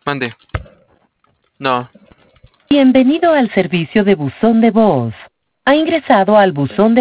Mande. No. Bienvenido al servicio de buzón de voz. Ha ingresado al buzón de